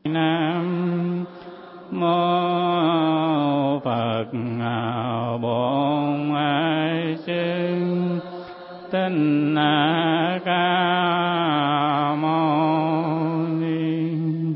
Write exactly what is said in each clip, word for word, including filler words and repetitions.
Nam mô Phật Bổn Sư Thích Ca Mâu Ni.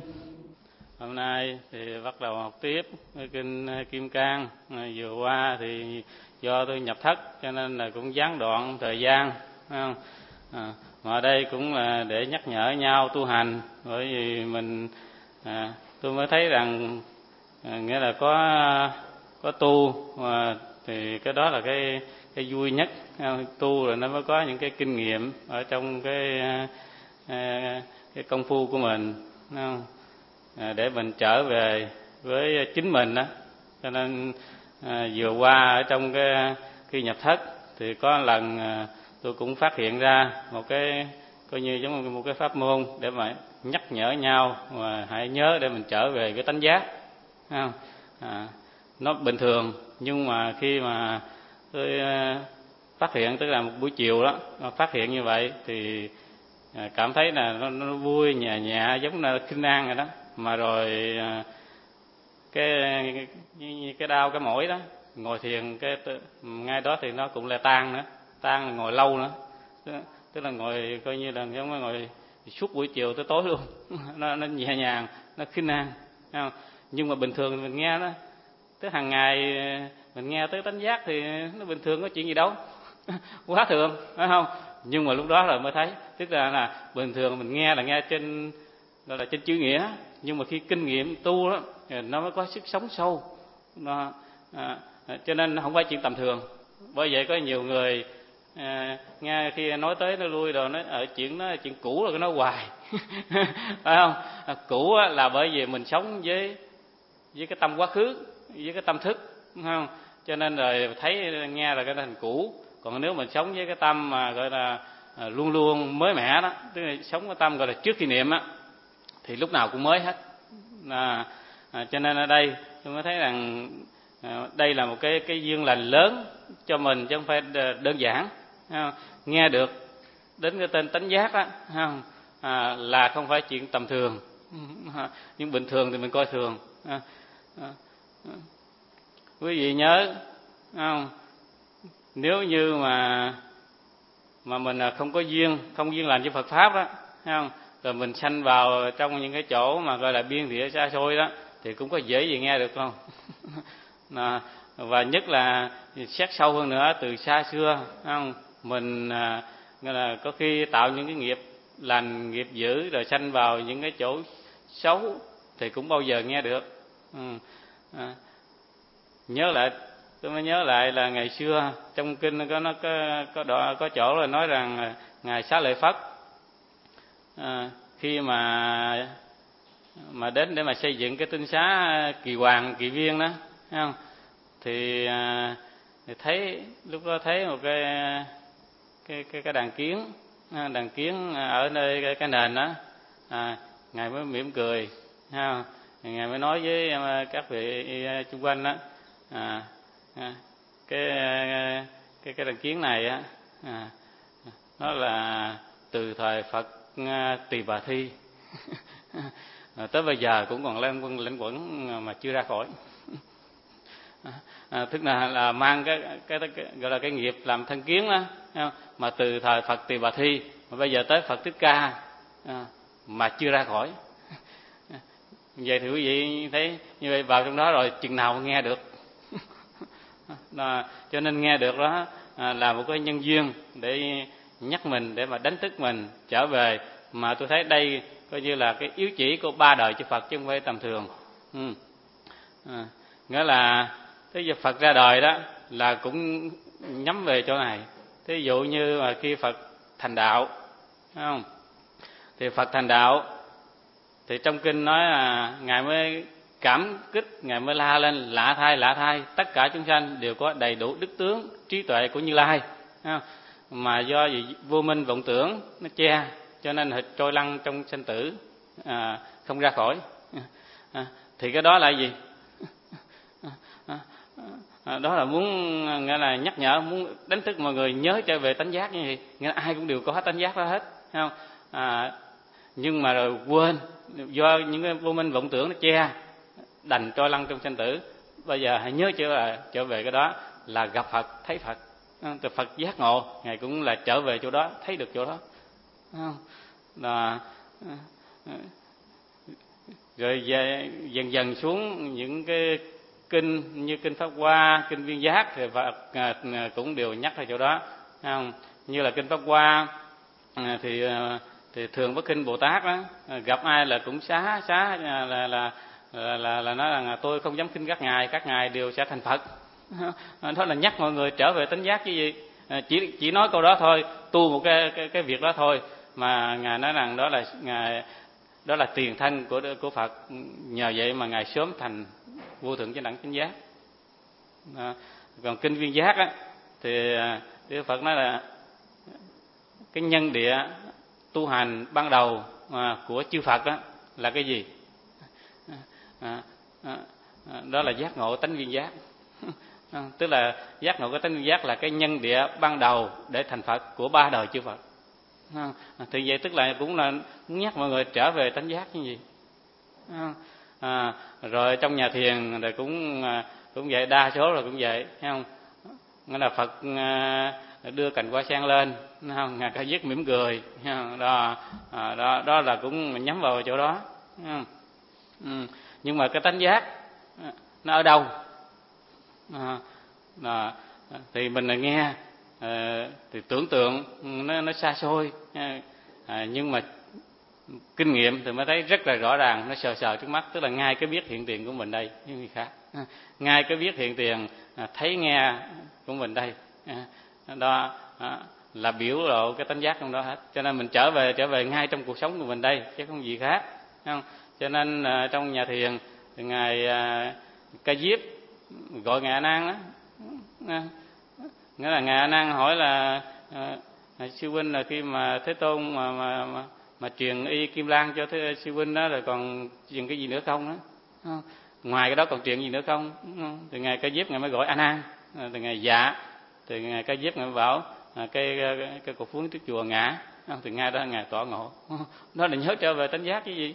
Hôm nay thì bắt đầu học tiếp kinh Kim Cang. Vừa qua thì do tôi nhập thất cho nên là cũng gián đoạn thời gian, phải không? À, mà ở đây cũng là để nhắc nhở nhau tu hành, bởi vì mình à, tôi mới thấy rằng à, nghĩa là có có tu mà thì cái đó là cái cái vui nhất. Tu rồi nó mới có những cái kinh nghiệm ở trong cái à, cái công phu của mình, không? À, để mình trở về với chính mình đó. Cho nên à, vừa qua ở trong cái khi nhập thất thì có lần à, tôi cũng phát hiện ra một cái coi như giống một cái pháp môn để mà nhắc nhở nhau và hãy nhớ để mình trở về cái tánh giác, không? À, nó bình thường nhưng mà khi mà tôi à, phát hiện, tức là một buổi chiều đó phát hiện như vậy thì à, cảm thấy là nó, nó vui nhẹ nhẹ giống là khinh an rồi đó. Mà rồi à, cái cái, cái đau cái mỏi đó, ngồi thiền cái ngay đó thì nó cũng là tan nữa, tan là ngồi lâu nữa, tức là ngồi coi như là giống ngồi suốt buổi chiều tới tối luôn. nó, nó nhẹ nhàng, nó khinh an, không? Nhưng mà bình thường mình nghe đó, tới hàng ngày mình nghe tới tánh giác thì nó bình thường, có chuyện gì đâu. Quá thường, phải không? Nhưng mà lúc đó là mới thấy, tức là là bình thường mình nghe là nghe trên gọi là trên chữ nghĩa, nhưng mà khi kinh nghiệm tu đó nó mới có sức sống sâu. Nó, à, cho nên nó không phải chuyện tầm thường. Bởi vậy có nhiều người à, nghe khi nói tới nó lui rồi nói ở chuyện nó chuyện cũ là cái nói hoài. Phải không? À, cũ là bởi vì mình sống với với cái tâm quá khứ, với cái tâm thức, không? Cho nên rồi thấy nghe là cái thành cũ. Còn nếu mình sống với cái tâm mà gọi là à, luôn luôn mới mẻ đó, tức là sống cái tâm gọi là trước khi niệm á, thì lúc nào cũng mới hết. À, à, cho nên ở đây tôi mới thấy rằng à, đây là một cái cái duyên lành lớn cho mình, chứ không phải đơn giản. À, nghe được đến cái tên tánh giác á, à, là không phải chuyện tầm thường. À, nhưng bình thường thì mình coi thường. À, à, à. Quý vị nhớ không? Nếu như mà mà mình không có duyên, không duyên lành với Phật pháp á, không? Rồi mình sanh vào trong những cái chỗ mà gọi là biên địa xa xôi đó thì cũng có dễ gì nghe được không? À, và nhất là xét sâu hơn nữa, từ xa xưa, không? Mình à, gọi là có khi tạo những cái nghiệp lành, nghiệp dữ rồi sanh vào những cái chỗ xấu thì cũng bao giờ nghe được. Ừ. À, nhớ lại, tôi mới nhớ lại là ngày xưa trong kinh có nó có có đoạn, có chỗ là nói rằng ngài Xá Lợi Phất à, khi mà mà đến để mà xây dựng cái tinh xá Kỳ Hoàng, Kỳ Viên đó, thấy không? Thì, à, thì thấy lúc đó thấy một cái cái cái, cái đàn kiến, đàn kiến ở nơi cái, cái nền đó, à, ngài mới mỉm cười, thấy không? Ngài mới nói với các vị xung quanh đó, à, à, cái cái cái đàn kiến này á, à, nó là từ thời Phật Tỳ Bà Thi. À, tới bây giờ cũng còn lên quân lĩnh quẩn mà chưa ra khỏi. À, tức là, là mang cái, cái, cái gọi là cái nghiệp làm thân kiến đó, mà từ thời Phật Tỳ Bà Thi mà bây giờ tới Phật Thích Ca à, mà chưa ra khỏi. Vậy thì quý vị thấy như vậy vào trong đó rồi chừng nào nghe được. À, cho nên nghe được đó à, là một cái nhân duyên để nhắc mình, để mà đánh thức mình trở về. Mà tôi thấy đây coi như là cái yếu chỉ của ba đời chư Phật chứ không phải tầm thường. Ừ. À, nghĩa là thế giờ Phật ra đời đó là cũng nhắm về chỗ này. Thí dụ như mà khi Phật thành đạo, thấy không? Thì Phật thành đạo thì trong kinh nói là ngài mới cảm kích, ngài mới la lên lạ thay lạ thay, tất cả chúng sanh đều có đầy đủ đức tướng trí tuệ của Như Lai, thấy không? Mà do gì vô minh vọng tưởng nó che, cho nên họ trôi lăn trong sanh tử à, không ra khỏi. À, thì cái đó là gì? À, à, đó là muốn nghĩa là nhắc nhở, muốn đánh thức mọi người nhớ trở về tánh giác như vậy. Nghĩa là ai cũng đều có tánh giác đó hết, thấy không? À, nhưng mà rồi quên, do những cái vô minh vọng tưởng nó che, đành trôi lăn trong sanh tử. Bây giờ hãy nhớ trở về, trở về cái đó là gặp Phật, thấy Phật. Từ Phật giác ngộ, Ngài cũng là trở về chỗ đó, thấy được chỗ đó. Là, rồi dần dần xuống những cái kinh như kinh Pháp Hoa, kinh Viên Giác thì Phật cũng đều nhắc ở chỗ đó. Không? Như là kinh Pháp Hoa thì thì thường Bất Khinh Bồ Tát đó, gặp ai là cũng xá xá là là là là, là, là nói rằng tôi không dám khinh các ngài, các ngài đều sẽ thành Phật. Đó là nhắc mọi người trở về tánh giác chứ gì. Chỉ chỉ nói câu đó thôi, tu một cái cái cái việc đó thôi mà ngài nói rằng đó là ngài đó là tiền thân của của Phật, nhờ vậy mà ngài sớm thành vô thượng chánh đẳng chánh giác. Đó. Còn kinh Viên Giác á thì Đức Phật nói là cái nhân địa tu hành ban đầu của chư Phật đó là cái gì? À, à, đó là giác ngộ tánh viên giác. Tức là giác ngộ cái tánh viên giác là cái nhân địa ban đầu để thành Phật của ba đời chư Phật. À, thì vậy tức là cũng là muốn nhắc mọi người trở về tánh giác như gì. À, à, rồi trong nhà thiền rồi cũng cũng vậy, đa số là cũng vậy, thấy không? Nghĩa là Phật đưa cành hoa sen lên, thấy không? Ngài Ca Diếp mỉm cười, thấy không? Đó, à, đó, đó là cũng nhắm vào chỗ đó. Thấy không? Ừ. Nhưng mà cái tánh giác nó ở đâu? À, à, thì mình là nghe à, thì tưởng tượng nó, nó xa xôi, à, nhưng mà kinh nghiệm thì mới thấy rất là rõ ràng, nó sờ sờ trước mắt. Tức là ngay cái biết hiện tiền của mình đây như người khác, à, ngay cái biết hiện tiền à, thấy nghe của mình đây, à, đó à, là biểu lộ cái tánh giác trong đó hết. Cho nên mình trở về trở về ngay trong cuộc sống của mình đây chứ không gì khác, không? Cho nên à, trong nhà thiền thì ngài à, Ca Diếp gọi ngài A Nan đó, à, nghĩa là ngài A Nan hỏi là à, sư huynh là khi mà Thế Tôn mà mà mà, mà truyền y Kim Lan cho thế sư huynh đó rồi còn truyền cái gì nữa không đó, à, ngoài cái đó còn truyền gì nữa không? Thì ngài Ca Diếp ngài mới gọi A Nan, à, thì ngài dạ, thì ngài Ca Diếp ngài bảo à, cái cái, cái cột phướng trước chùa ngã, à, thì ngay đó ngài tỏ ngộ, đó là nhớ trở về tánh giác cái gì.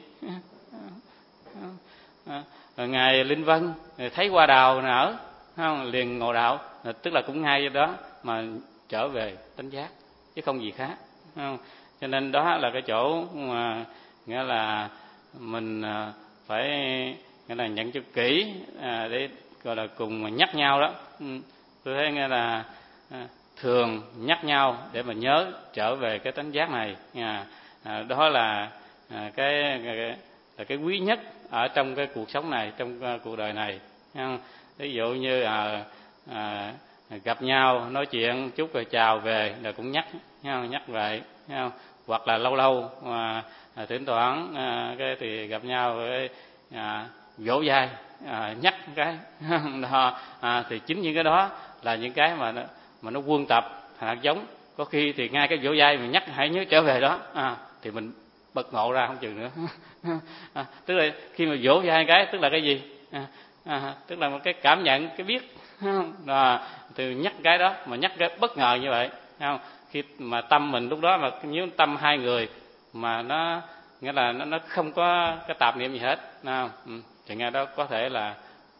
À, rồi ngài Linh Vân thấy hoa đào nở, không liền ngộ đạo, tức là cũng ngay đó mà trở về tánh giác chứ không gì khác, không? Cho nên đó là cái chỗ mà nghĩa là mình phải nghĩa là nhận cho kỹ à, để gọi là cùng nhắc nhau đó. Tôi thấy nghĩa là à, thường nhắc nhau để mà nhớ trở về cái tánh giác này, à, à, đó là à, cái, cái là cái quý nhất ở trong cái cuộc sống này, trong uh, cuộc đời này. Ví dụ như à, à, gặp nhau nói chuyện chút rồi chào về là cũng nhắc, nhắc vậy, hoặc là lâu lâu mà à, thỉnh thoảng à, cái thì gặp nhau với à, vỗ vai à, nhắc cái đó, à, thì chính những cái đó là những cái mà nó, mà nó quân tập thành hạt giống. Có khi thì ngay cái vỗ vai mình nhắc hãy nhớ trở về đó, à, thì mình bật ngộ ra không chừng nữa. À, tức là khi mà vỗ vai cái tức là cái gì? À, à, tức là một cái cảm nhận, cái biết, à, từ nhắc cái đó mà nhắc cái bất ngờ như vậy, không? Khi mà tâm mình lúc đó mà nhớ tâm hai người mà nó nghĩa là nó, nó không có cái tạp niệm gì hết, không? Ừ, thì ngay đó có thể là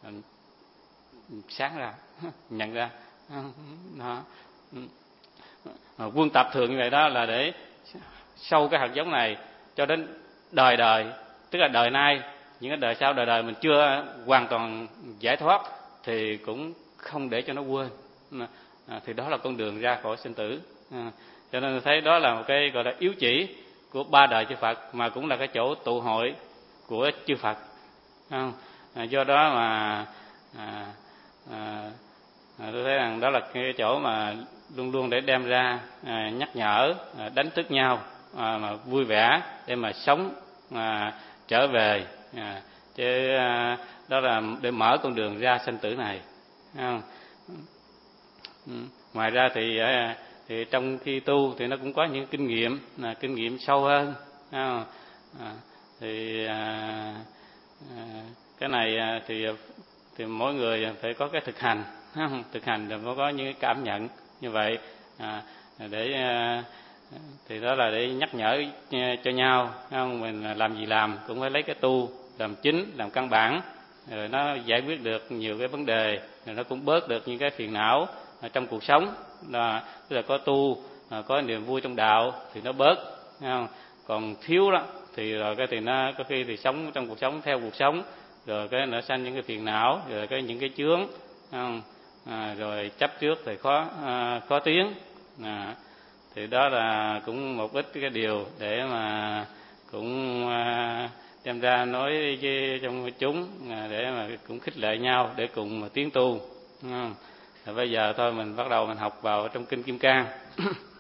sáng ra, nhận ra, đó. À, quân tập thường như vậy đó là để sâu cái hạt giống này cho đến đời đời, tức là đời nay, những cái đời sau, đời đời mình chưa hoàn toàn giải thoát thì cũng không để cho nó quên, à, thì đó là con đường ra khỏi sinh tử. À, cho nên thấy đó là một cái gọi là yếu chỉ của ba đời chư Phật, mà cũng là cái chỗ tụ hội của chư Phật. À, do đó mà à, à, tôi thấy rằng đó là cái chỗ mà luôn luôn để đem ra à, nhắc nhở, à, đánh thức nhau, à, mà vui vẻ để mà sống, à, trở về, à, chứ à, đó là để mở con đường ra sinh tử này, không? Ừ. Ngoài ra thì à, thì trong khi tu thì nó cũng có những kinh nghiệm, là kinh nghiệm sâu hơn, không? À, thì à, à, cái này à, thì thì mỗi người phải có cái thực hành, không? Thực hành rồi mới có những cái cảm nhận như vậy, à, để à, Thì đó là để nhắc nhở cho nhau, không? Mình làm gì làm cũng phải lấy cái tu làm chính, làm căn bản, rồi nó giải quyết được nhiều cái vấn đề, rồi nó cũng bớt được những cái phiền não trong cuộc sống. Là tức là có tu, có niềm vui trong đạo thì nó bớt, không? Còn thiếu đó thì rồi cái thì nó có khi thì sống trong cuộc sống theo cuộc sống, rồi cái nó sanh những cái phiền não, rồi cái những cái chướng, không? À, rồi chấp trước thì khó à, khó tiến. À, thì đó là cũng một ít cái điều để mà cũng à, đem ra nói với trong chúng, à, để mà cũng khích lệ nhau để cùng mà tiến tu. Rồi bây giờ thôi mình bắt đầu mình học vào trong kinh Kim Cang.